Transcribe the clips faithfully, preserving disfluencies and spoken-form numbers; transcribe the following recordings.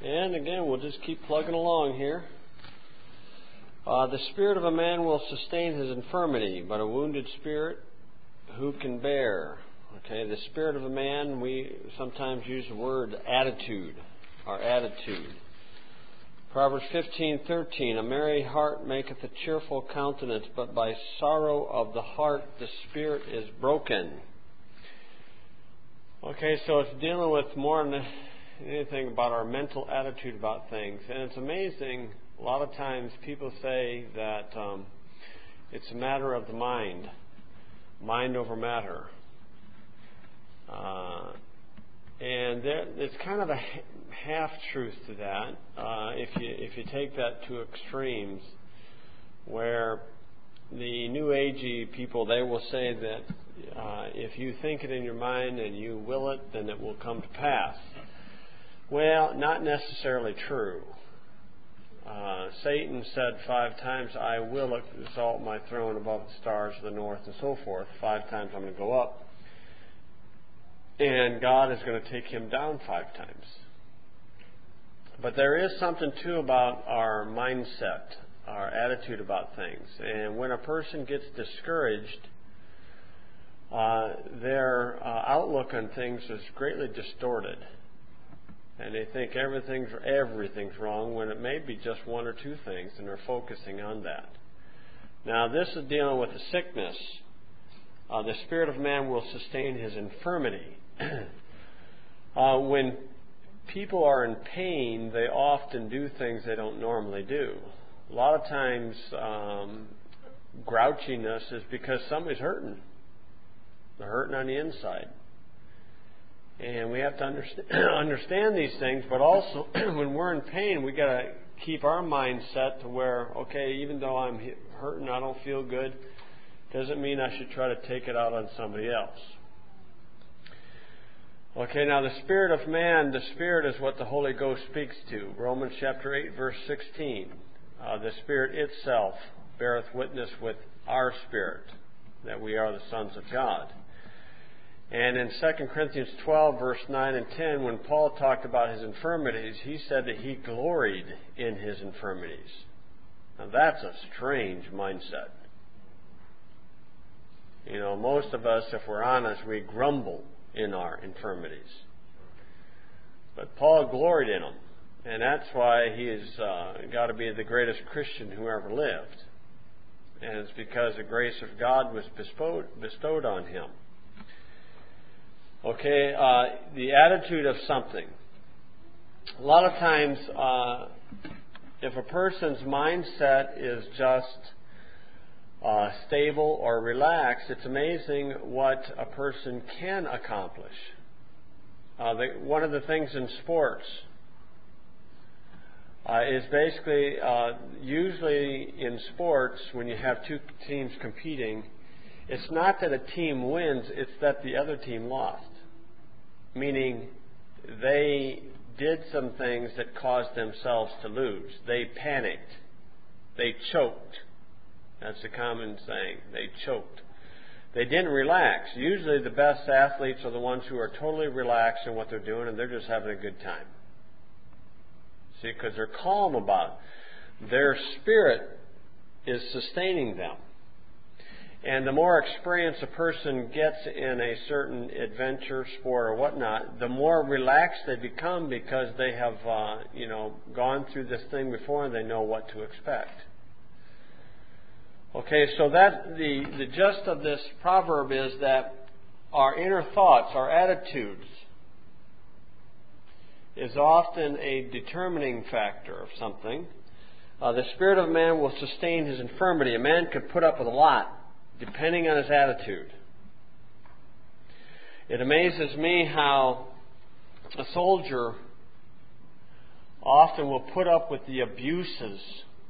And again, we'll just keep plugging along here. Uh, the spirit of a man will sustain his infirmity, but a wounded spirit who can bear? Okay, the spirit of a man, we sometimes use the word attitude, our attitude. Proverbs fifteen thirteen, a merry heart maketh a cheerful countenance, but by sorrow of the heart the spirit is broken. Okay, so it's dealing with more than anything about our mental attitude about things. And it's amazing, a lot of times people say that um, it's a matter of the mind, mind over matter. Uh, and there, it's kind of a half-truth to that, uh, if you if you take that to extremes, where the New Agey people, they will say that uh, if you think it in your mind and you will it, then it will come to pass. Well, not necessarily true. Uh, Satan said five times, I will exalt my throne above the stars of the north and so forth. Five times I'm going to go up. And God is going to take him down five times. But there is something, too, about our mindset, our attitude about things. And when a person gets discouraged, uh, their uh, outlook on things is greatly distorted. And they think everything's everything's wrong when it may be just one or two things, and they're focusing on that. Now, this is dealing with a sickness. Uh, the spirit of man will sustain his infirmity. uh, when people are in pain, they often do things they don't normally do. A lot of times, um, grouchiness is because somebody's hurting. They're hurting on the inside. And we have to understand, understand these things, but also when we're in pain, we got to keep our mind set to where, okay, even though I'm hurting, I don't feel good, doesn't mean I should try to take it out on somebody else. Okay, now the spirit of man, the spirit is what the Holy Ghost speaks to. Romans chapter eight, verse sixteen. Uh, the Spirit itself beareth witness with our spirit that we are the sons of God. And in Second Corinthians twelve, verse nine and ten, when Paul talked about his infirmities, he said that he gloried in his infirmities. Now that's a strange mindset. You know, most of us, if we're honest, we grumble in our infirmities. But Paul gloried in them. And that's why he has uh, got to be the greatest Christian who ever lived. And it's because the grace of God was bestowed, bestowed on him. Okay, uh, the attitude of something. A lot of times, uh, if a person's mindset is just uh, stable or relaxed, it's amazing what a person can accomplish. Uh, the, one of the things in sports uh, is basically, uh, usually in sports, when you have two teams competing, it's not that a team wins, it's that the other team lost. Meaning they did some things that caused themselves to lose. They panicked. They choked. That's a common saying. They choked. They didn't relax. Usually the best athletes are the ones who are totally relaxed in what they're doing and they're just having a good time. See, because they're calm about it. Their spirit is sustaining them. And the more experience a person gets in a certain adventure, sport, or whatnot, the more relaxed they become because they have, uh, you know, gone through this thing before and they know what to expect. Okay, so that the the gist of this proverb is that our inner thoughts, our attitudes, is often a determining factor of something. Uh, the spirit of man will sustain his infirmity. A man could put up with a lot, depending on his attitude. It amazes me how a soldier often will put up with the abuses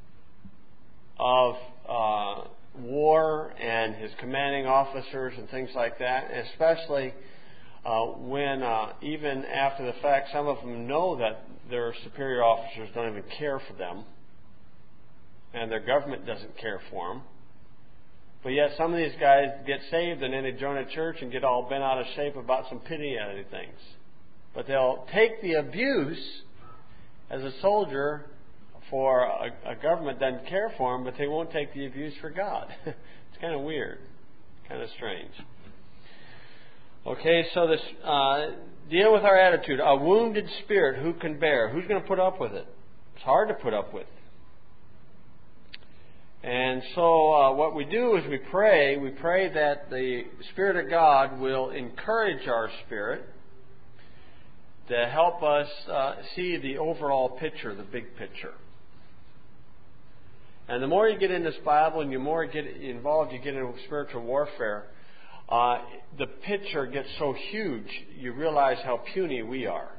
of uh, war and his commanding officers and things like that, especially uh, when uh, even after the fact some of them know that their superior officers don't even care for them and their government doesn't care for them. But yet some of these guys get saved and then they join a church and get all bent out of shape about some pity-ally things. But they'll take the abuse as a soldier for a, a government doesn't care for him, but they won't take the abuse for God. It's kind of weird, kind of strange. Okay, so this uh, deal with our attitude. A wounded spirit, who can bear? Who's going to put up with it? It's hard to put up with. And so uh, what we do is we pray. We pray that the Spirit of God will encourage our spirit to help us uh, see the overall picture, the big picture. And the more you get in this Bible and the more you get involved, you get into spiritual warfare, uh, the picture gets so huge, you realize how puny we are.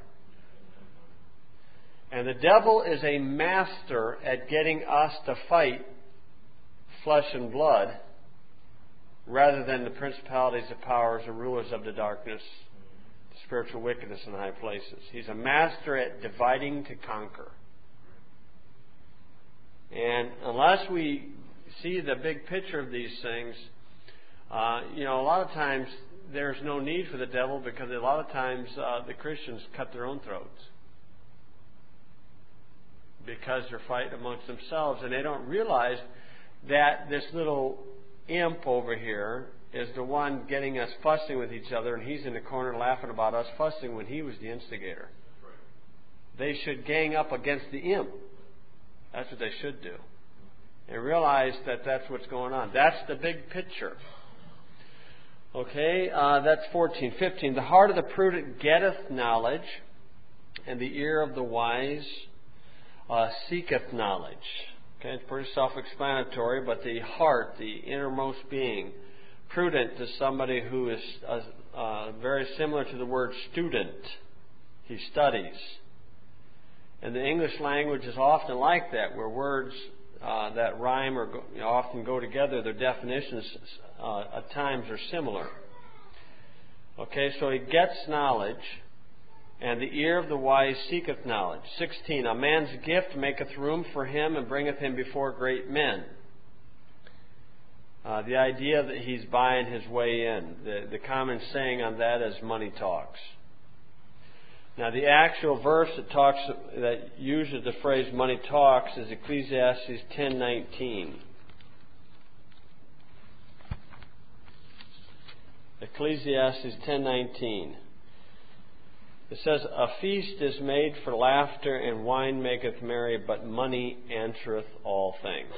And the devil is a master at getting us to fight flesh and blood rather than the principalities, the powers, the rulers of the darkness, the spiritual wickedness in high places. He's a master at dividing to conquer. And unless we see the big picture of these things, uh, you know, a lot of times there's no need for the devil because a lot of times uh, the Christians cut their own throats because they're fighting amongst themselves, and they don't realize that this little imp over here is the one getting us fussing with each other, and he's in the corner laughing about us fussing when he was the instigator. They should gang up against the imp. That's what they should do. And realize that that's what's going on. That's the big picture. Okay, uh, that's fourteen. fifteen. The heart of the prudent getteth knowledge, and the ear of the wise uh, seeketh knowledge. Okay, it's pretty self-explanatory, but the heart, the innermost being, prudent is somebody who is uh, uh, very similar to the word student. He studies. And the English language is often like that, where words uh, that rhyme or go, you know, often go together, their definitions uh, at times are similar. Okay, so he gets knowledge, and the ear of the wise seeketh knowledge. sixteen. A man's gift maketh room for him and bringeth him before great men. Uh, the idea that he's buying his way in. The, the common saying on that is money talks. Now, the actual verse that talks that uses the phrase "money talks" is Ecclesiastes ten nineteen. Ecclesiastes ten nineteen. It says, "A feast is made for laughter, and wine maketh merry, but money answereth all things."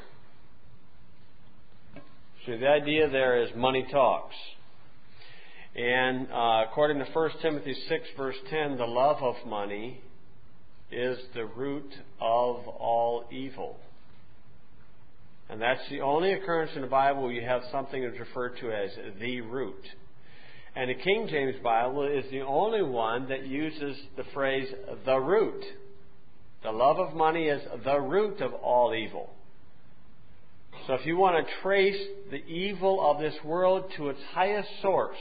So the idea there is money talks. And uh, according to First Timothy six, verse ten, the love of money is the root of all evil. And that's the only occurrence in the Bible where you have something that's referred to as the root. And the King James Bible is the only one that uses the phrase the root. The love of money is the root of all evil. So if you want to trace the evil of this world to its highest source,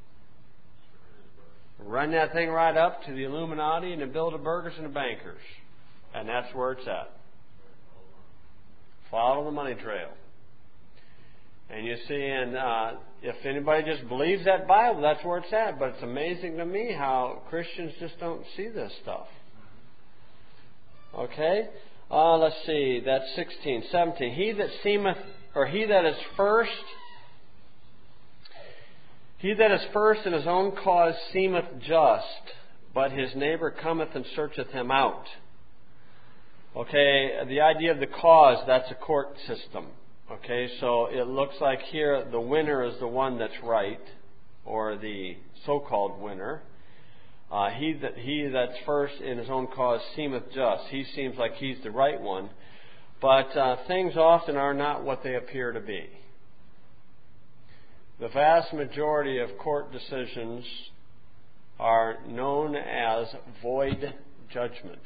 run that thing right up to the Illuminati and the Bilderbergers and the bankers. And that's where it's at. Follow the money trail. And you see, and uh, if anybody just believes that Bible, that's where it's at. But it's amazing to me how Christians just don't see this stuff. Okay? Uh, let's see, that's sixteen. seventeen. He that seemeth, or he that is first... He that is first in his own cause seemeth just, but his neighbor cometh and searcheth him out. Okay, the idea of the cause, that's a court system. Okay, so it looks like here the winner is the one that's right, or the so-called winner. Uh, he that he that's first in his own cause seemeth just. He seems like he's the right one, but uh, things often are not what they appear to be. The vast majority of court decisions are known as void judgments.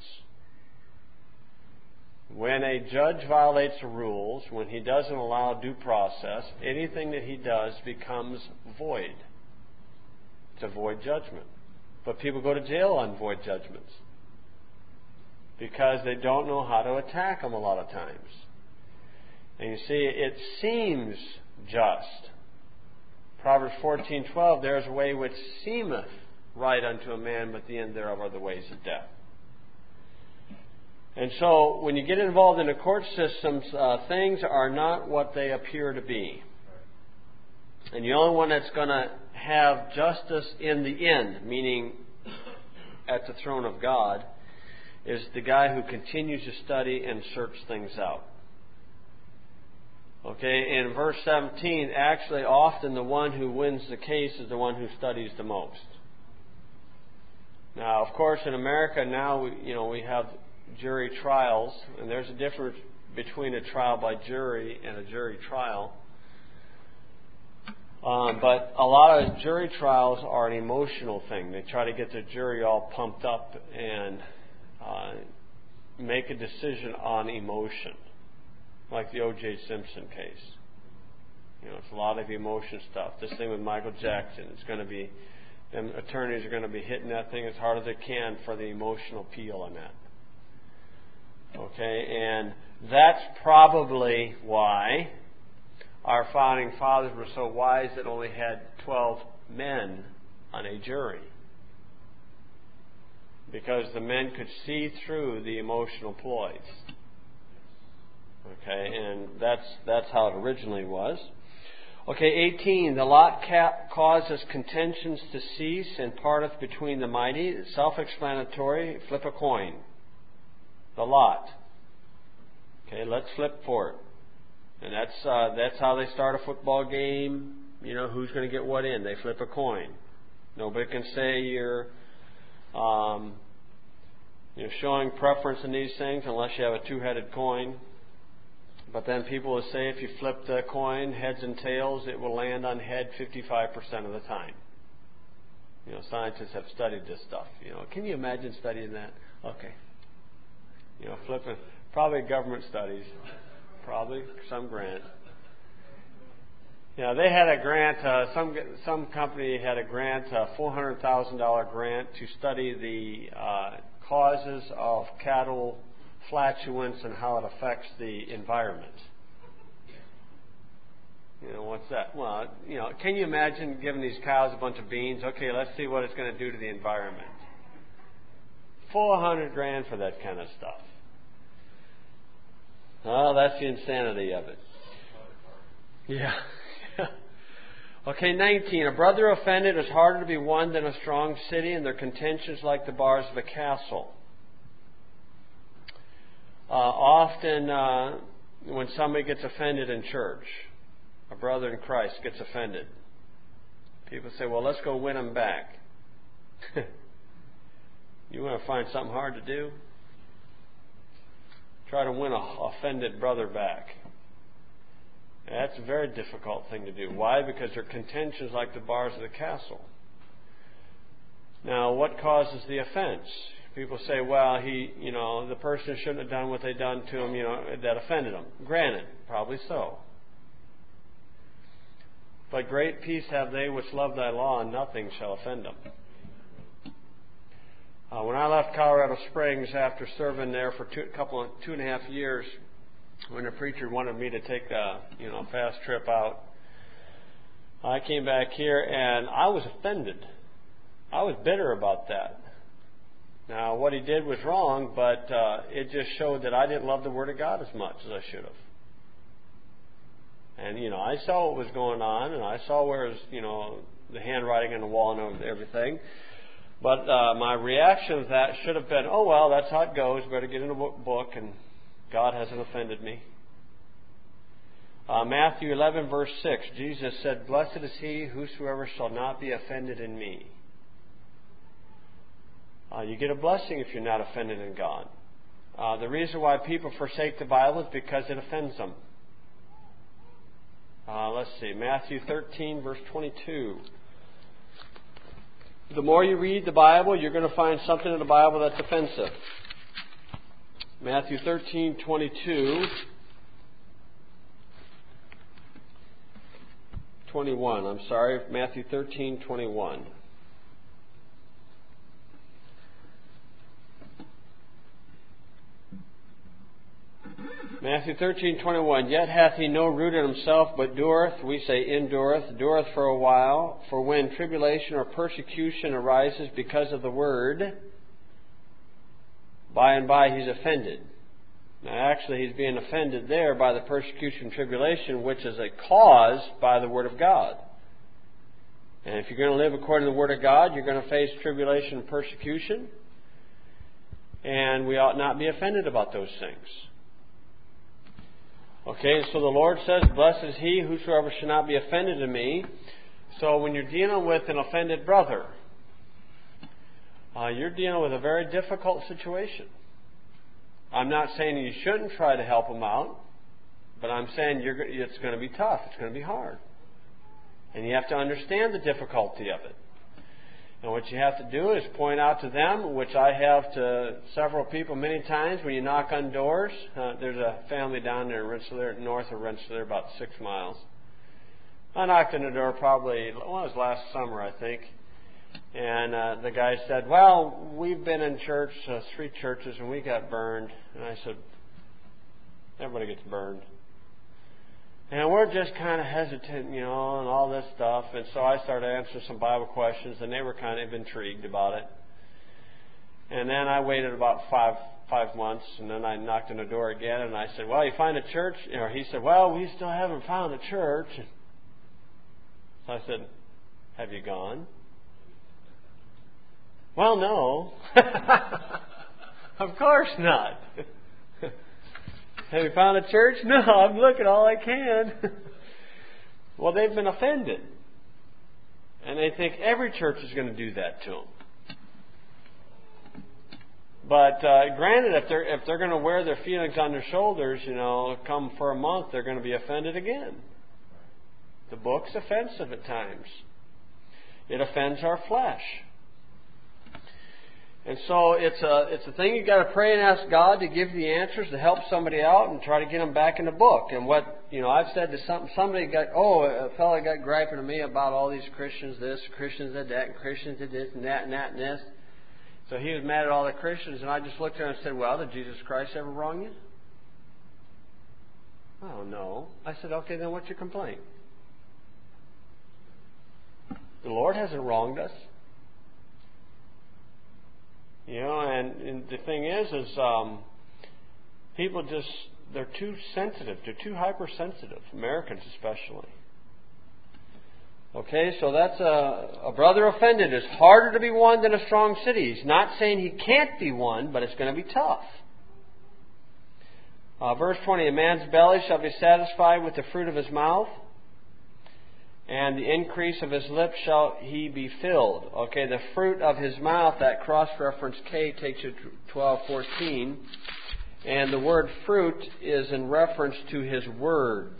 When a judge violates the rules, when he doesn't allow due process, anything that he does becomes void. It's a void judgment. But people go to jail on void judgments because they don't know how to attack them a lot of times. And you see, it seems just. Proverbs fourteen twelve, there is a way which seemeth right unto a man, but the end thereof are the ways of death. And so when you get involved in the court systems, uh, things are not what they appear to be. And the only one that's going to have justice in the end, meaning at the throne of God, is the guy who continues to study and search things out. Okay, in verse seventeen, actually often the one who wins the case is the one who studies the most. Now, of course, in America now, we, you know, we have jury trials, and there's a difference between a trial by jury and a jury trial. Um, but a lot of jury trials are an emotional thing. They try to get the jury all pumped up and uh, make a decision on emotion, like the O J Simpson case. You know, it's a lot of emotion stuff. This thing with Michael Jackson, it's going to be, and attorneys are going to be hitting that thing as hard as they can for the emotional appeal on that. Okay, and that's probably why our founding fathers were so wise that only had twelve men on a jury. Because the men could see through the emotional ploys. Okay, and that's that's how it originally was. Okay, eighteen. The lot cap causes contentions to cease and parteth between the mighty. Self-explanatory. Flip a coin. The lot. Okay, let's flip for it. And that's uh, that's how they start a football game. You know, who's going to get what in? They flip a coin. Nobody can say you're um, you're showing preference in these things unless you have a two-headed coin. But then people will say if you flip the coin, heads and tails, it will land on head fifty-five percent of the time. You know, scientists have studied this stuff. You know, can you imagine studying that? Okay. You know, flipping, probably government studies, probably some grant. Yeah, they had a grant. Uh, some some company had a grant, a four hundred thousand dollar grant to study the uh, causes of cattle flatulence and how it affects the environment. You know, what's that? Well, you know, can you imagine giving these cows a bunch of beans? Okay, let's see what it's going to do to the environment. Four hundred grand for that kind of stuff. Oh, that's the insanity of it. Yeah. Okay, nineteen. A brother offended is harder to be won than a strong city, and their contentions like the bars of a castle. Uh, often, uh, when somebody gets offended in church, a brother in Christ gets offended, people say, well, let's go win them back. You want to find something hard to do? Try to win an offended brother back. That's a very difficult thing to do. Why? Because their contentions like the bars of the castle. Now, what causes the offense? People say, well, he, you know, the person shouldn't have done what they done to him, you know, that offended him. Granted, probably so. But great peace have they which love thy law, and nothing shall offend them. Uh, when I left Colorado Springs after serving there for two, a couple of, two and a half years, when the preacher wanted me to take a, you know, fast trip out, I came back here and I was offended. I was bitter about that. Now, what he did was wrong, but uh, it just showed that I didn't love the Word of God as much as I should have. And, you know, I saw what was going on, and I saw where it was, you know, the handwriting on the wall and everything. But uh, my reaction to that should have been, oh, well, that's how it goes. Better get in the book, and God hasn't offended me. Uh, Matthew eleven, verse six, Jesus said, blessed is he whosoever shall not be offended in me. Uh, you get a blessing if you're not offended in God. Uh, the reason why people forsake the Bible is because it offends them. Uh, let's see, Matthew thirteen, verse twenty-two. The more you read the Bible, you're going to find something in the Bible that's offensive. Matthew thirteen, twenty-two. twenty-one, I'm sorry, Matthew thirteen, twenty-one. Matthew thirteen, twenty-one. Yet hath he no root in himself, but doeth, we say endureth, doeth for a while. For when tribulation or persecution arises because of the word, by and by he's offended. Now, actually, he's being offended there by the persecution and tribulation, which is a cause by the Word of God. And if you're going to live according to the Word of God, you're going to face tribulation and persecution. And we ought not be offended about those things. Okay, so the Lord says, "Blessed is he whosoever shall not be offended of me." So when you're dealing with an offended brother, uh, you're dealing with a very difficult situation. I'm not saying you shouldn't try to help them out, but I'm saying you're, it's going to be tough. It's going to be hard. And you have to understand the difficulty of it. And what you have to do is point out to them, which I have to several people many times when you knock on doors. Uh, there's a family down there in Rensselaer, north of Rensselaer, about six miles. I knocked on the door probably, well, it was last summer, I think. And uh, the guy said, "Well, we've been in church, uh, three churches, and we got burned." And I said, "Everybody gets burned." And we're just kind of hesitant, you know, and all this stuff. And so I started answering some Bible questions, and they were kind of intrigued about it. And then I waited about five five months, and then I knocked on the door again, and I said, "Well, you find a church?" Or he said, "Well, we still haven't found a church." So I said, "Have you gone?" "Well, no." "Of course not." "Have you found a church?" "No, I'm looking all I can." Well, they've been offended. And they think every church is going to do that to them. But uh, granted, if they're, if they're going to wear their feelings on their shoulders, you know, come for a month, they're going to be offended again. The book's offensive at times. It offends our flesh. And so it's a it's a thing you've got to pray and ask God to give you the answers to help somebody out and try to get them back in the book. And what, you know, I've said to some, somebody got, oh, a fellow got griping to me about all these Christians this, Christians did that, and Christians did this and that and that and this. So he was mad at all the Christians, and I just looked at him and said, "Well, did Jesus Christ ever wrong you?" "Oh, no." I said, "Okay, then what's your complaint?" The Lord hasn't wronged us. You know, and, and the thing is, is um, people just, they're too sensitive. They're too hypersensitive, Americans especially. Okay, so that's a, a brother offended is harder to be won than a strong city. He's not saying he can't be won, but it's going to be tough. Uh, verse twenty, "A man's belly shall be satisfied with the fruit of his mouth, and the increase of his lips shall he be filled." Okay, the fruit of his mouth, that cross-reference K takes you to twelve fourteen. And the word fruit is in reference to his words.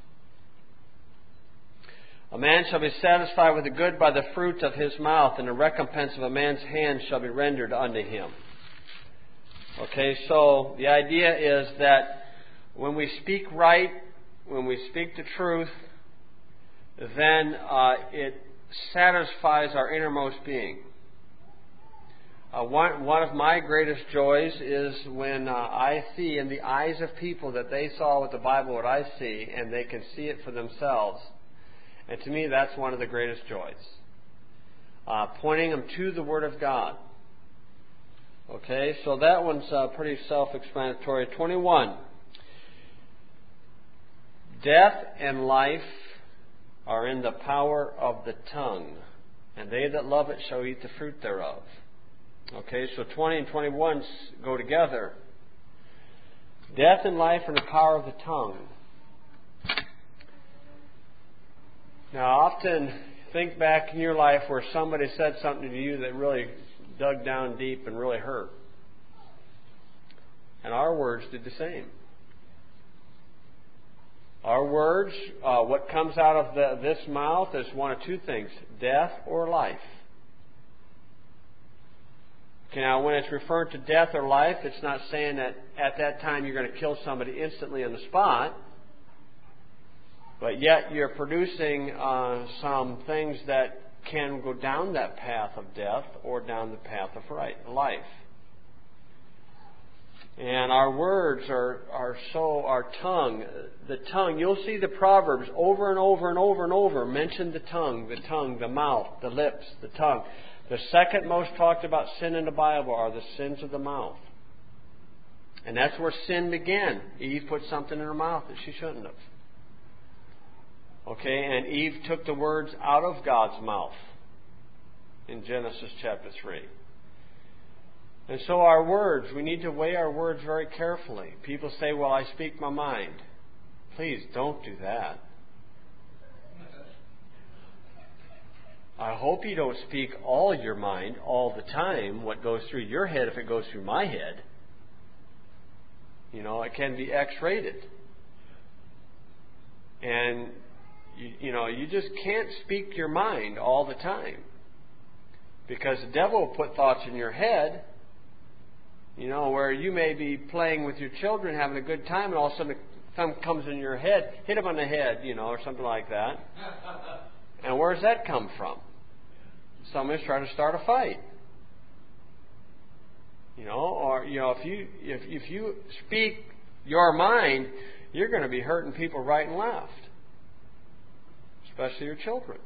"A man shall be satisfied with the good by the fruit of his mouth, and the recompense of a man's hand shall be rendered unto him." Okay, so the idea is that when we speak right, when we speak the truth, then uh, it satisfies our innermost being. Uh, one, one of my greatest joys is when uh, I see in the eyes of people that they saw with the Bible what I see, and they can see it for themselves. And to me, that's one of the greatest joys. Uh, pointing them to the Word of God. Okay, so that one's uh, pretty self-explanatory. twenty-one. "Death and life are in the power of the tongue, and they that love it shall eat the fruit thereof." Okay, so twenty and twenty-one go together. Death and life are in the power of the tongue. Now, often think back in your life where somebody said something to you that really dug down deep and really hurt. And our words did the same. Our words, uh, what comes out of the, this mouth is one of two things, death or life. Okay, now when it's referring to death or life, it's not saying that at that time you're going to kill somebody instantly on the spot, but yet you're producing uh, some things that can go down that path of death or down the path of right, life. And our words are, are so, our tongue, the tongue, you'll see the Proverbs over and over and over and over mention the tongue, the tongue, the mouth, the lips, the tongue. The second most talked about sin in the Bible are the sins of the mouth. And that's where sin began. Eve put something in her mouth that she shouldn't have. Okay, and Eve took the words out of God's mouth in Genesis chapter three. And so our words, we need to weigh our words very carefully. People say, well, I speak my mind. Please don't do that. I hope you don't speak all your mind all the time, what goes through your head if it goes through my head. You know, it can be X-rated. And, you, you know, you just can't speak your mind all the time. Because the devil will put thoughts in your head, you know, where you may be playing with your children, having a good time, and all of a sudden something comes in your head, hit them on the head, you know, or something like that. And where does that come from? Somebody's trying to start a fight. You know, or, you know, if you if if you speak your mind, you're going to be hurting people right and left, especially your children.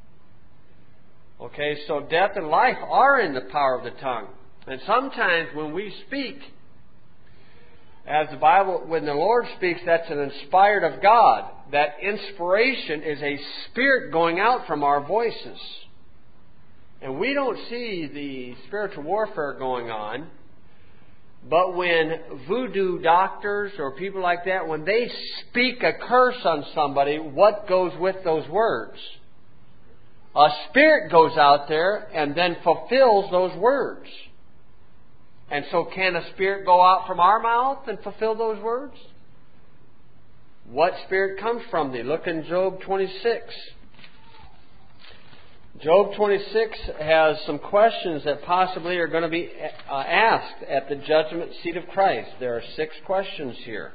Okay, so death and life are in the power of the tongue. And sometimes when we speak, as the Bible, when the Lord speaks, that's an inspired of God. That inspiration is a spirit going out from our voices. And we don't see the spiritual warfare going on. But when voodoo doctors or people like that, when they speak a curse on somebody, what goes with those words? A spirit goes out there and then fulfills those words. And so can a spirit go out from our mouth and fulfill those words? What spirit comes from thee? Look in Job twenty-six. Job twenty-six has some questions that possibly are going to be uh, asked at the judgment seat of Christ. There are six questions here.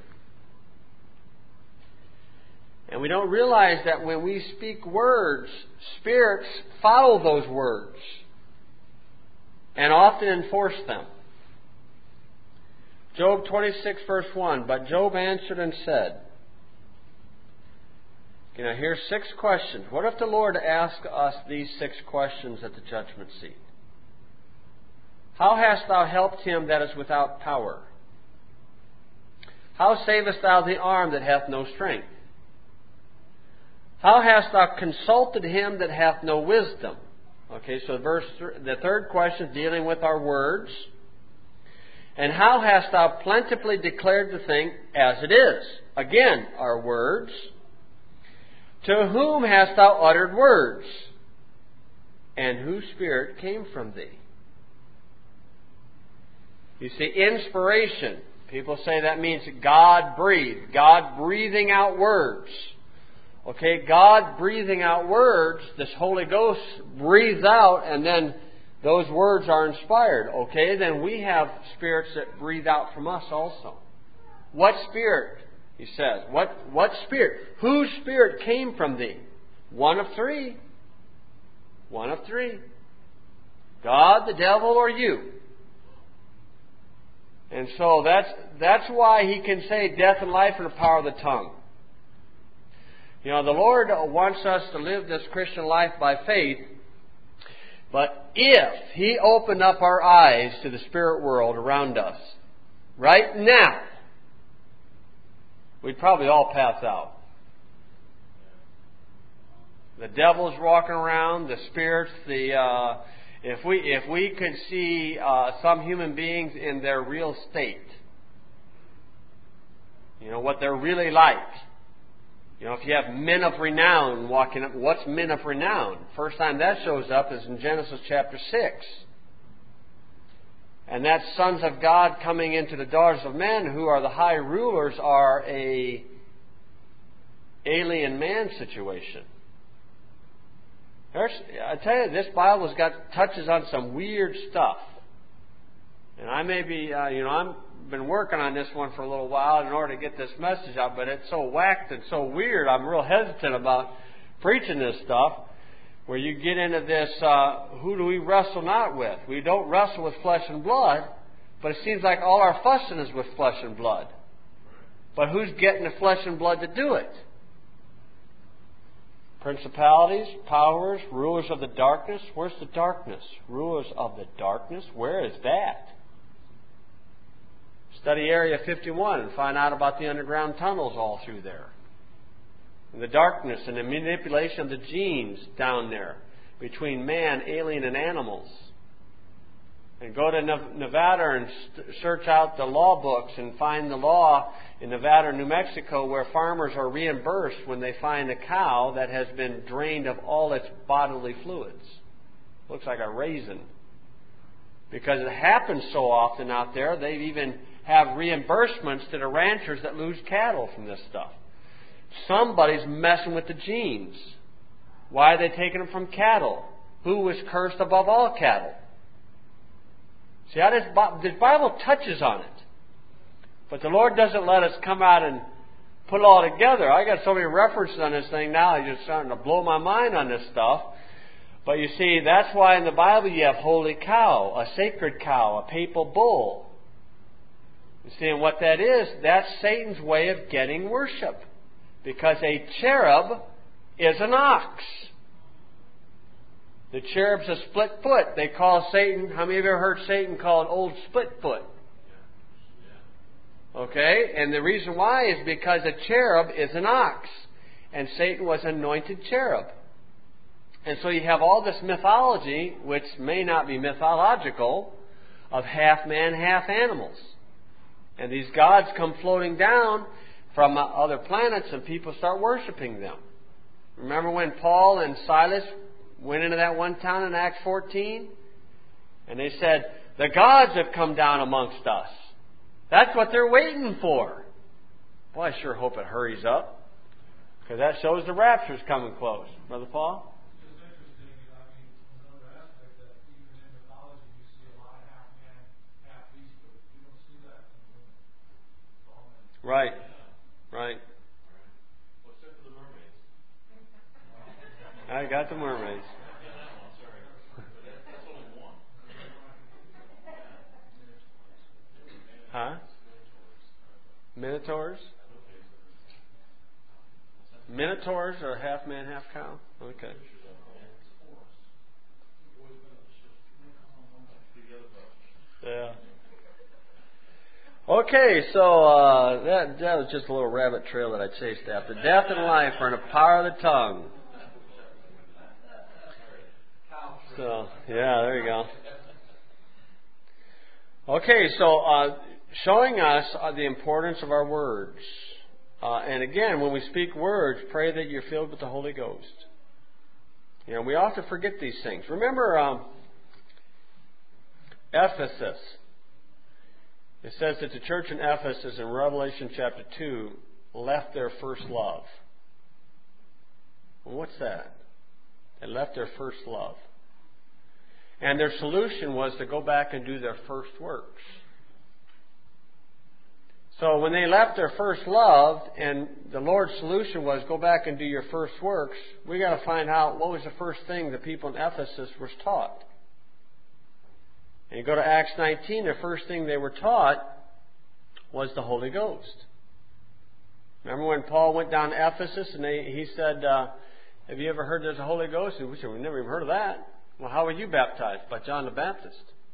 And we don't realize that when we speak words, spirits follow those words and often enforce them. Job twenty-six verse one, but Job answered and said, you know, here's six questions. What if the Lord asked us these six questions at the judgment seat? How hast thou helped him that is without power? How savest thou the arm that hath no strength? How hast thou consulted him that hath no wisdom? Okay, so verse th- the third question is dealing with our words. And how hast thou plentifully declared the thing as it is? Again, our words. To whom hast thou uttered words? And whose spirit came from thee? You see, inspiration. People say that means God breathed. God breathing out words. Okay, God breathing out words, this Holy Ghost breathes out and then those words are inspired. Okay, then we have spirits that breathe out from us also. What spirit? He says. What, what spirit? Whose spirit came from thee? One of three. One of three. God, the devil, or you. And so that's, that's why he can say death and life in the power of the tongue. You know, the Lord wants us to live this Christian life by faith. But if He opened up our eyes to the spirit world around us right now, we'd probably all pass out. The devil's walking around, the spirits, the uh, if we if we could see uh, some human beings in their real state, you know, what they're really like. You know, if you have men of renown walking up, what's men of renown? First time that shows up is in Genesis chapter six. And that sons of God coming into the daughters of men, who are the high rulers, are a alien man situation. There's, I tell you, this Bible's got touches on some weird stuff. And I may be, uh, you know, I'm been working on this one for a little while in order to get this message out, but it's so whacked and so weird, I'm real hesitant about preaching this stuff, where you get into this, uh, who do we wrestle not with? We don't wrestle with flesh and blood, but it seems like all our fussing is with flesh and blood. But who's getting the flesh and blood to do it? Principalities, powers, rulers of the darkness. Where's the darkness? Rulers of the darkness? Where is that? Study Area fifty-one and find out about the underground tunnels all through there. And the darkness and the manipulation of the genes down there between man, alien, and animals. And go to Nevada and search out the law books and find the law in Nevada or New Mexico where farmers are reimbursed when they find a cow that has been drained of all its bodily fluids. Looks like a raisin. Because it happens so often out there, they even have reimbursements to the ranchers that lose cattle from this stuff. Somebody's messing with the genes. Why are they taking them from cattle? Who was cursed above all cattle? See, how this, this Bible touches on it. But the Lord doesn't let us come out and put it all together. I got so many references on this thing now, it's just starting to blow my mind on this stuff. But you see, that's why in the Bible you have holy cow, a sacred cow, a papal bull. You see, and what that is, that's Satan's way of getting worship. Because a cherub is an ox. The cherub's a split foot. They call Satan, how many of you ever heard Satan called old split foot? Okay? And the reason why is because a cherub is an ox. And Satan was an anointed cherub. And so you have all this mythology, which may not be mythological, of half man, half animals. And these gods come floating down from other planets and people start worshiping them. Remember when Paul and Silas went into that one town in Acts fourteen? And they said, the gods have come down amongst us. That's what they're waiting for. Boy, I sure hope it hurries up. Because that shows the rapture's coming close. Brother Paul? It's interesting. I mean, another aspect that even in mythology you see a lot of half man, half beast, but you don't see that in women. It's all men. Right. Right. Well, except for the mermaids. I got the mermaids. Sorry. But that, that's only one. Huh? Minotaurs? Minotaurs are half man, half cow? Okay. Yeah. Okay, so uh, that, that was just a little rabbit trail that I chased after. Death and life are in the power of the tongue. So, yeah, there you go. Okay, so uh, showing us uh, the importance of our words. Uh, and again, when we speak words, pray that you're filled with the Holy Ghost. You know, we often forget these things. Remember um, Ephesus. It says that the church in Ephesus in Revelation chapter two left their first love. Well, what's that? They left their first love. And their solution was to go back and do their first works. So when they left their first love, and the Lord's solution was go back and do your first works, we got to find out what was the first thing the people in Ephesus was taught. And you go to Acts nineteen, the first thing they were taught was the Holy Ghost. Remember when Paul went down to Ephesus and they, he said, uh, have you ever heard there's a Holy Ghost? And we said, we've never even heard of that. Well, how were you baptized? By John the Baptist.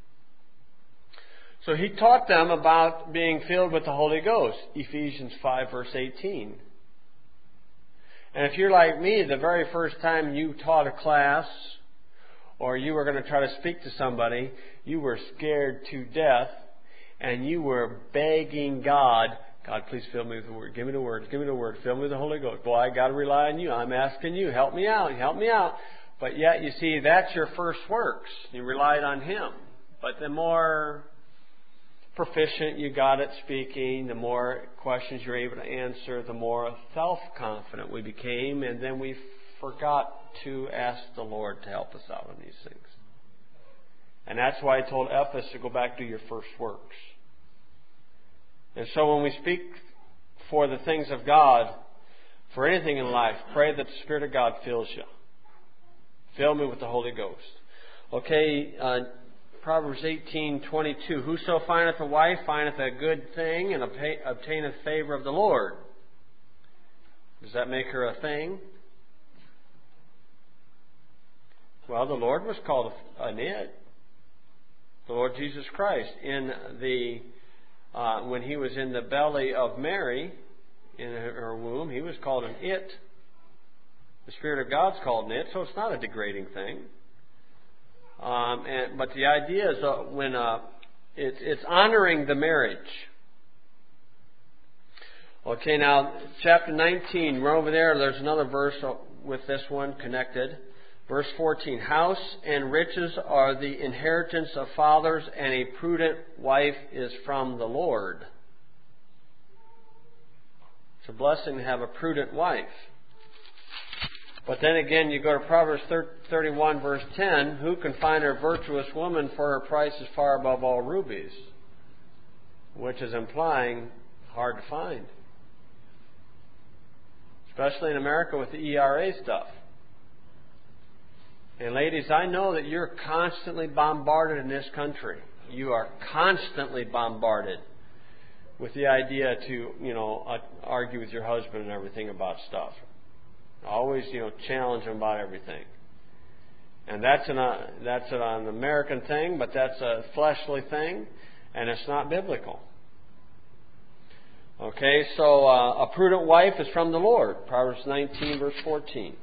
So he taught them about being filled with the Holy Ghost. Ephesians five verse eighteen. And if you're like me, the very first time you taught a class or you were going to try to speak to somebody, you were scared to death and you were begging God, God, please fill me with the Word. Give me the Word. Give me the Word. Fill me with the Holy Ghost. Boy, I got to rely on you. I'm asking you. Help me out. Help me out. But yet, you see, that's your first works. You relied on Him. But the more proficient you got at speaking, the more questions you're able to answer, the more self-confident we became, and then we forgot to ask the Lord to help us out on these things. And that's why I told Ephesus to go back to your first works. And so when we speak for the things of God, for anything in life, pray that the Spirit of God fills you. Fill me with the Holy Ghost. Okay, uh, Proverbs eighteen twenty-two. Whoso findeth a wife findeth a good thing and obtaineth favor of the Lord. Does that make her a thing? Well, the Lord was called an it. The Lord Jesus Christ. In the Uh, when he was in the belly of Mary, in her womb, he was called an it. The Spirit of God's called an it, so it's not a degrading thing. Um, and, but the idea is uh, when uh, it, it's honoring the marriage. Okay, now chapter nineteen, we're over there. There's another verse with this one connected. Verse fourteen, house and riches are the inheritance of fathers, and a prudent wife is from the Lord. It's a blessing to have a prudent wife. But then again, you go to Proverbs thirty-one, verse ten, who can find a virtuous woman, for her price is far above all rubies? Which is implying hard to find. Especially in America with the E R A stuff. And ladies, I know that you're constantly bombarded in this country. You are constantly bombarded with the idea to, you know, uh, argue with your husband and everything about stuff. Always, you know, challenge him about everything. And that's an uh, that's an American thing, but that's a fleshly thing, and it's not biblical. Okay, so uh, a prudent wife is from the Lord. Proverbs nineteen, verse fourteen.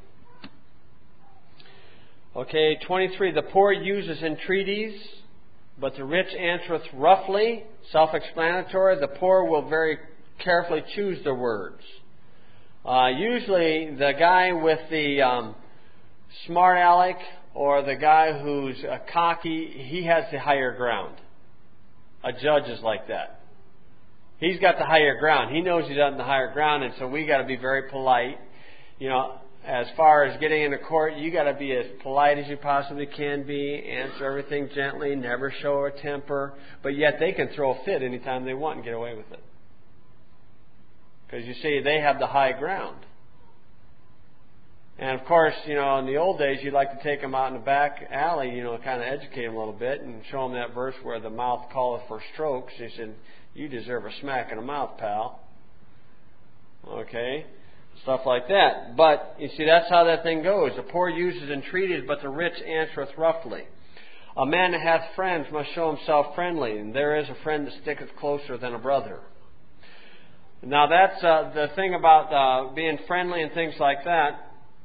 Okay, twenty-three. The poor uses entreaties, but the rich answereth roughly. Self-explanatory. The poor will very carefully choose their words. Uh, usually, the guy with the um, smart aleck or the guy who's uh, cocky, he has the higher ground. A judge is like that. He's got the higher ground. He knows he's on the higher ground, and so we got to be very polite. You know, as far as getting into court, you got to be as polite as you possibly can be, answer everything gently, never show a temper, but yet they can throw a fit anytime they want and get away with it. Because you see, they have the high ground. And of course, you know, in the old days, you'd like to take them out in the back alley, you know, kind of educate them a little bit and show them that verse where the mouth calleth for strokes. He said, you deserve a smack in the mouth, pal. Okay? Stuff like that. But, you see, that's how that thing goes. The poor uses entreaties, but the rich answereth roughly. A man that hath friends must show himself friendly, and there is a friend that sticketh closer than a brother. Now, that's uh, the thing about uh, being friendly and things like that.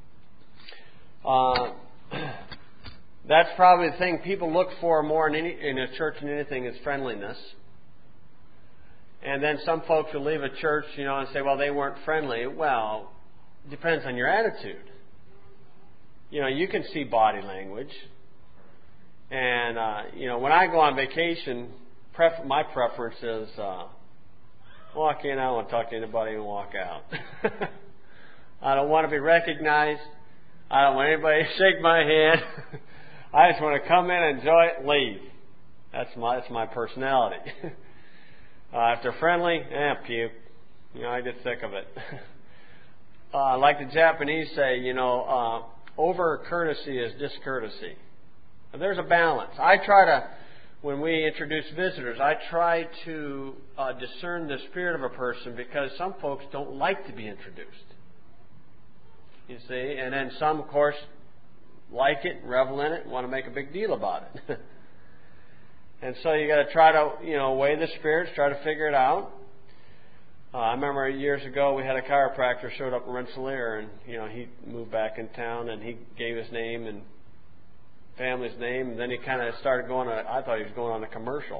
Uh, that's probably the thing people look for more in, any, in a church than anything is friendliness. And then some folks will leave a church, you know, and say, well, they weren't friendly. Well, it depends on your attitude. You know, you can see body language. And, uh, you know, when I go on vacation, pref- my preference is uh, walk in, I don't want to talk to anybody, and walk out. I don't want to be recognized. I don't want anybody to shake my hand. I just want to come in, enjoy it, leave. That's my that's my personality. uh, if they're friendly, eh, puke. You know, I get sick of it. uh, like the Japanese say, you know, uh, over courtesy is discourtesy. And there's a balance. I try to, when we introduce visitors, I try to uh, discern the spirit of a person, because some folks don't like to be introduced. You see, and then some, of course, like it, revel in it, and want to make a big deal about it. And so you got to try to, you know, weigh the spirits, try to figure it out. Uh, I remember years ago we had a chiropractor showed up in Rensselaer, and you know he moved back in town, and he gave his name and family's name, and then he kind of started going on. I thought he was going on a commercial,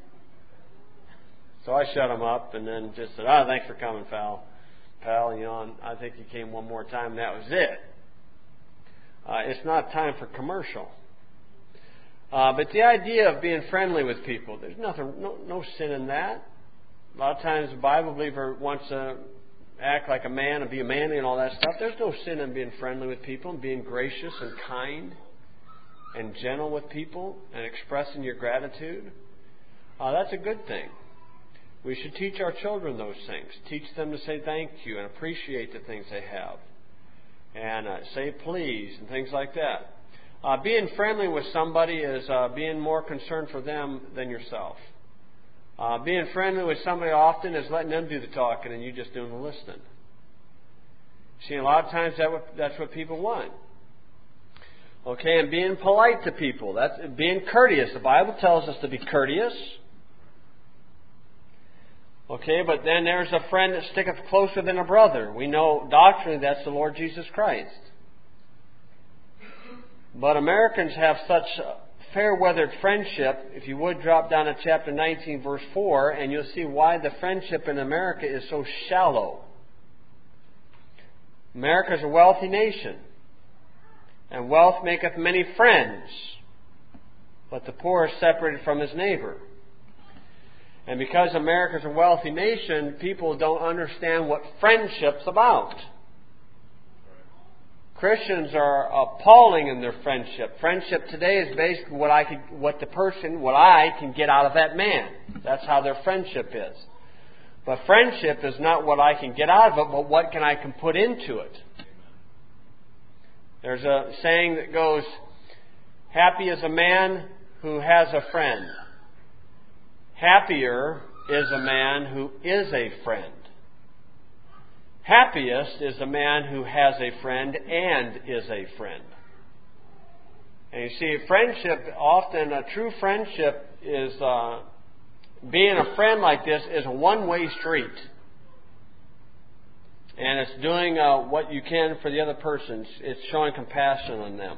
so I shut him up, and then just said, "Ah, oh, thanks for coming, pal." Pal, you know, and I think he came one more time, and that was it. Uh, it's not time for commercial. Uh, but the idea of being friendly with people, there's nothing, no, no sin in that. A lot of times the Bible believer wants to act like a man and be manly and all that stuff. There's no sin in being friendly with people and being gracious and kind and gentle with people and expressing your gratitude. Uh, that's a good thing. We should teach our children those things. Teach them to say thank you and appreciate the things they have. And uh, say please and things like that. Uh, being friendly with somebody is uh, being more concerned for them than yourself. Uh, being friendly with somebody often is letting them do the talking and you just doing the listening. See, a lot of times that what, that's what people want. Okay, and being polite to people. That's being courteous. The Bible tells us to be courteous. Okay, but then there's a friend that sticketh closer than a brother. We know doctrinally that's the Lord Jesus Christ. But Americans have such fair-weathered friendship. If you would drop down to chapter nineteen, verse four, and you'll see why the friendship in America is so shallow. America is a wealthy nation, and wealth maketh many friends, but the poor is separated from his neighbor. And because America is a wealthy nation, people don't understand what friendship's about. Christians are appalling in their friendship. Friendship today is basically what I could, what the person, what I can get out of that man. That's how their friendship is. But friendship is not what I can get out of it, but what can I can put into it. There's a saying that goes, happy is a man who has a friend. Happier is a man who is a friend. Happiest is a man who has a friend and is a friend. And you see, friendship, often a true friendship is, uh, being a friend like this is a one-way street. And it's doing uh, what you can for the other person. It's showing compassion on them.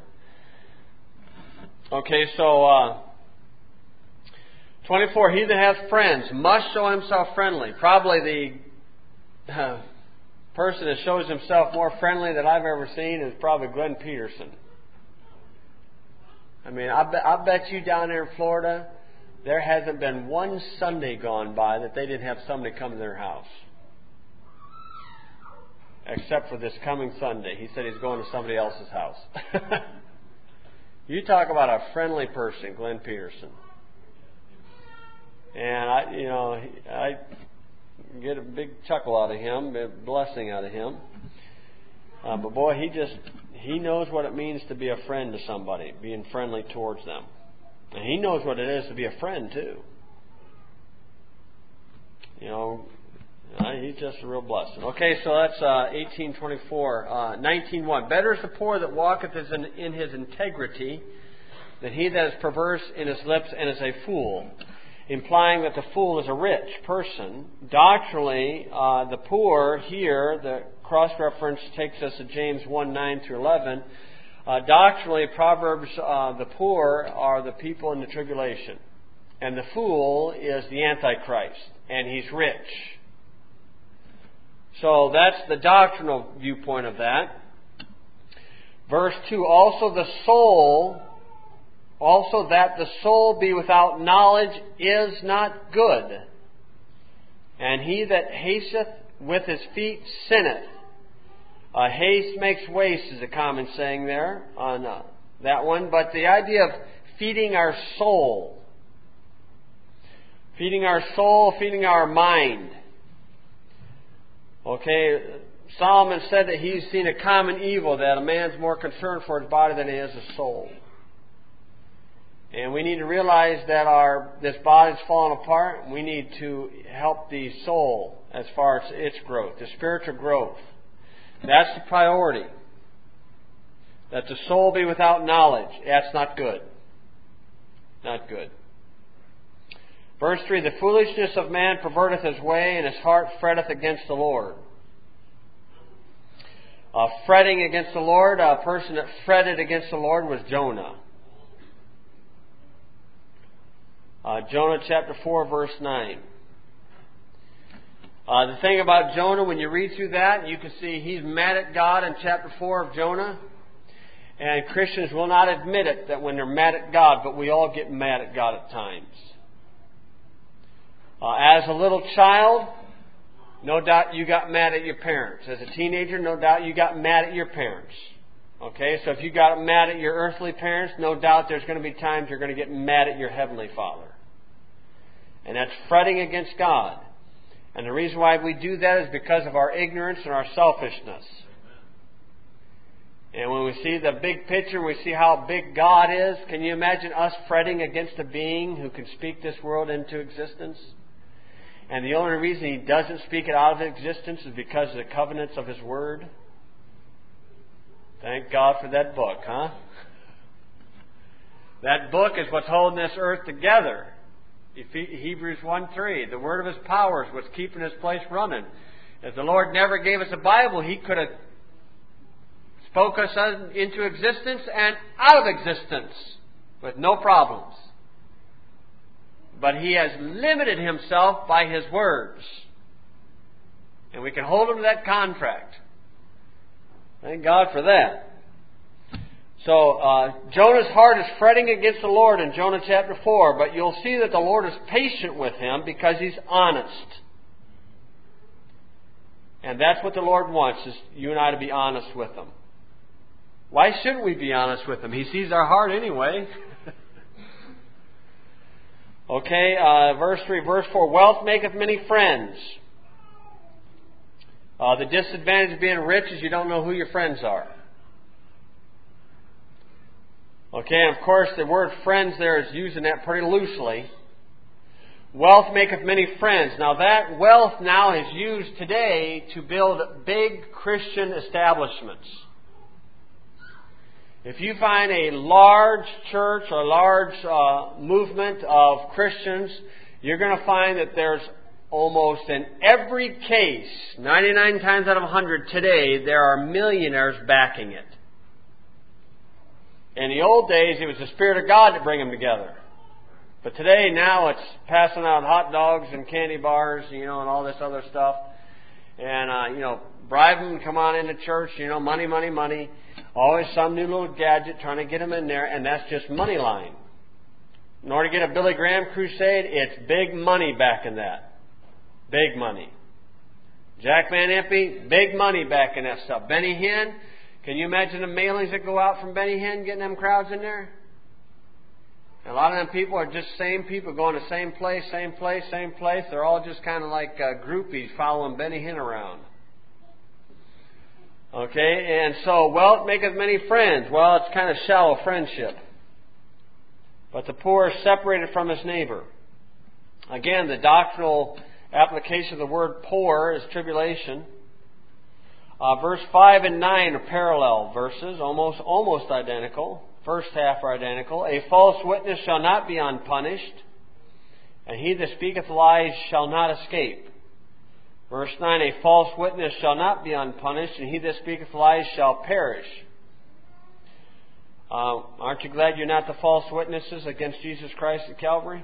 Okay, so uh, twenty-four, he that hath friends must show himself friendly. Probably the uh, person that shows himself more friendly that I've ever seen is probably Glenn Peterson. I mean, I, be, I bet you down there in Florida, there hasn't been one Sunday gone by that they didn't have somebody come to their house. Except for this coming Sunday. He said he's going to somebody else's house. You talk about a friendly person, Glenn Peterson. And I, you know, I get a big chuckle out of him, a blessing out of him. Uh, but boy, he just, he knows what it means to be a friend to somebody, being friendly towards them. And he knows what it is to be a friend too. You know, uh, he's just a real blessing. Okay, so that's uh, eighteen twenty-four. Uh, nineteen one. Better is the poor that walketh in, in his integrity than he that is perverse in his lips and is a fool. Implying that the fool is a rich person. Doctrinally, uh, the poor here, the cross-reference takes us to James one, nine through eleven. Uh, doctrinally, Proverbs, uh, the poor are the people in the tribulation. And the fool is the Antichrist. And he's rich. So that's the doctrinal viewpoint of that. Verse two, also the soul, also that the soul be without knowledge is not good. And he that hasteth with his feet sinneth. Uh, haste makes waste is a common saying there on uh, that one. But the idea of feeding our soul, feeding our soul, feeding our mind. Okay, Solomon said that he's seen a common evil, that a man's more concerned for his body than he is his soul. And we need to realize that our this body's falling apart. We need to help the soul as far as its growth, the spiritual growth. That's the priority. That the soul be without knowledge. That's not good. Not good. Verse three, the foolishness of man perverteth his way, and his heart fretteth against the Lord. Uh, fretting against the Lord, a person that fretted against the Lord was Jonah. Uh, Jonah chapter four, verse nine. Uh, the thing about Jonah, when you read through that, you can see he's mad at God in chapter four of Jonah. And Christians will not admit it, that when they're mad at God, but we all get mad at God at times. Uh, as a little child, no doubt you got mad at your parents. As a teenager, no doubt you got mad at your parents. Okay, so if you got mad at your earthly parents, no doubt there's going to be times you're going to get mad at your heavenly Father. And that's fretting against God. And the reason why we do that is because of our ignorance and our selfishness. And when we see the big picture, we see how big God is, can you imagine us fretting against a being who can speak this world into existence? And the only reason He doesn't speak it out of existence is because of the covenants of His Word. Thank God for that book, huh? That book is what's holding this earth together. Hebrews one three, the word of His power is what's keeping His place running. If the Lord never gave us a Bible, He could have spoke us into existence and out of existence with no problems. But He has limited Himself by His words. And we can hold Him to that contract. Thank God for that. So, uh, Jonah's heart is fretting against the Lord in Jonah chapter four, but you'll see that the Lord is patient with him because He's honest. And that's what the Lord wants, is you and I to be honest with Him. Why shouldn't we be honest with Him? He sees our heart anyway. Okay, uh, verse three. Verse four, wealth maketh many friends. Uh, the disadvantage of being rich is you don't know who your friends are. Okay, and of course the word friends there is using that pretty loosely. Wealth maketh many friends. Now that wealth now is used today to build big Christian establishments. If you find a large church or a large uh, movement of Christians, you're going to find that there's almost in every case, ninety-nine times out of one hundred today, there are millionaires backing it. In the old days, it was the Spirit of God to bring them together. But today, now it's passing out hot dogs and candy bars, you know, and all this other stuff. And, uh, you know, bribe them, come on into church, you know, money, money, money. Always some new little gadget trying to get them in there, and that's just money line. In order to get a Billy Graham crusade, it's big money back in that. Big money. Jack Van Impe, big money back in that stuff. Benny Hinn, can you imagine the mailings that go out from Benny Hinn getting them crowds in there? And a lot of them people are just same people going to the same place, same place, same place. They're all just kind of like uh, groupies following Benny Hinn around. Okay, and so wealth maketh many friends. Well, it's kind of shallow friendship. But the poor is separated from his neighbor. Again, the doctrinal application of the word poor is tribulation. Uh, verse five and nine are parallel verses, almost almost identical. First half are identical. A false witness shall not be unpunished, and he that speaketh lies shall not escape. Verse nine, a false witness shall not be unpunished, and he that speaketh lies shall perish. Uh, aren't you glad you're not the false witnesses against Jesus Christ at Calvary?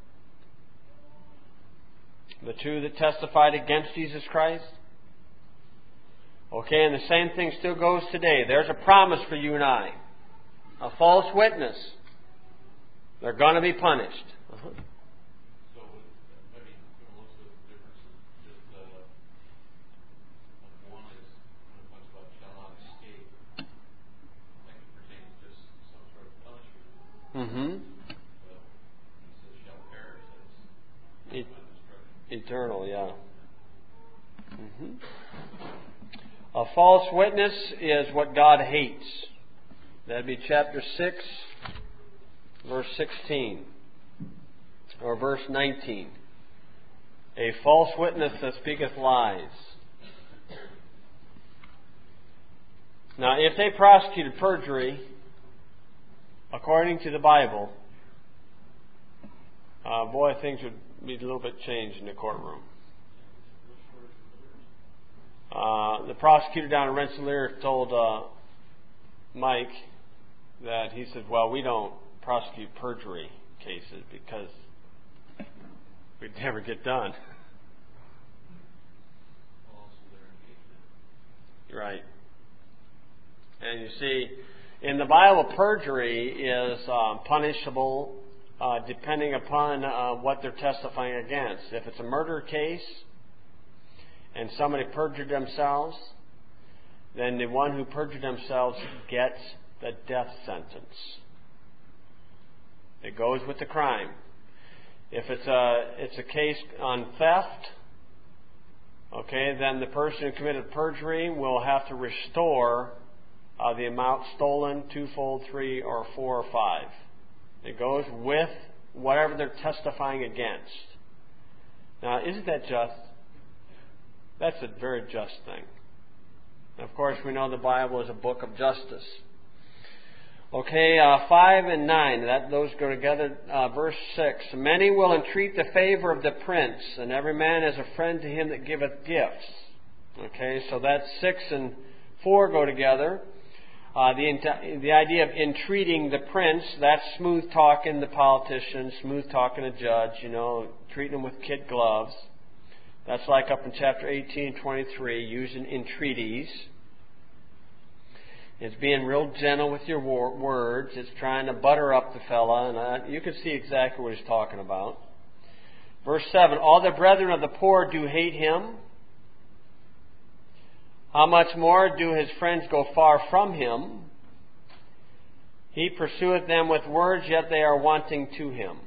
The two that testified against Jesus Christ? Okay, and the same thing still goes today. There's a promise for you and I. A false witness. They're going to be punished. Uh-huh. So, I mean, what's the difference? Just, uh, one is, when it talks about shall not escape, I think it pertains to just some sort of punishment. Mm-hmm. But he says shall perish, that's E- eternal, yeah. Mm-hmm. A false witness is what God hates. That'd be chapter six, verse sixteen, or verse nineteen. A false witness that speaketh lies. Now, if they prosecuted perjury, according to the Bible, uh, boy, things would be a little bit changed in the courtroom. Uh, the prosecutor down in Rensselaer told uh, Mike that he said, well, we don't prosecute perjury cases because we'd never get done. Right. And you see, in the Bible, perjury is um, punishable uh, depending upon uh, what they're testifying against. If it's a murder case and somebody perjured themselves, then the one who perjured themselves gets the death sentence. It goes with the crime. If it's a it's a case on theft, okay, then the person who committed perjury will have to restore uh, the amount stolen, twofold, three, or four, or five. It goes with whatever they're testifying against. Now, isn't that just? That's a very just thing. Of course, we know the Bible is a book of justice. Okay, uh, five and nine, that those go together. Uh, verse six, many will entreat the favor of the prince, and every man is a friend to him that giveth gifts. Okay, so that's six and four go together. Uh, the the idea of entreating the prince, that's smooth talking the politician, smooth talking the judge, you know, treating them with kid gloves. That's like up in chapter eighteen, twenty-three, using entreaties. It's being real gentle with your wor- words. It's trying to butter up the fella, and uh, you can see exactly what he's talking about. Verse seven, all the brethren of the poor do hate him. How much more do his friends go far from him? He pursueth them with words, yet they are wanting to him.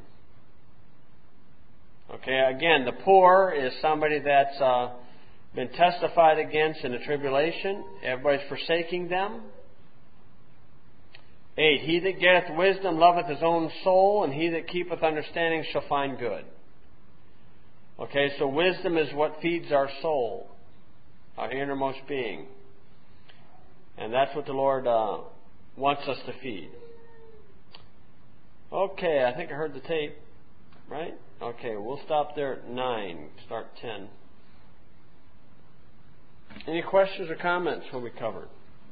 Okay, again, the poor is somebody that's uh, been testified against in the tribulation. Everybody's forsaking them. Eight, he that getteth wisdom loveth his own soul, and he that keepeth understanding shall find good. Okay, so wisdom is what feeds our soul, our innermost being. And that's what the Lord uh, wants us to feed. Okay, I think I heard the tape, right? Okay, we'll stop there at nine, start ten. Any questions or comments when we covered?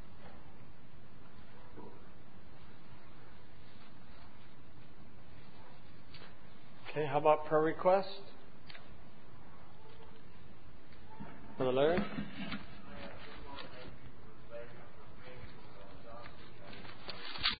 Okay, how about prayer requests? Brother Larry?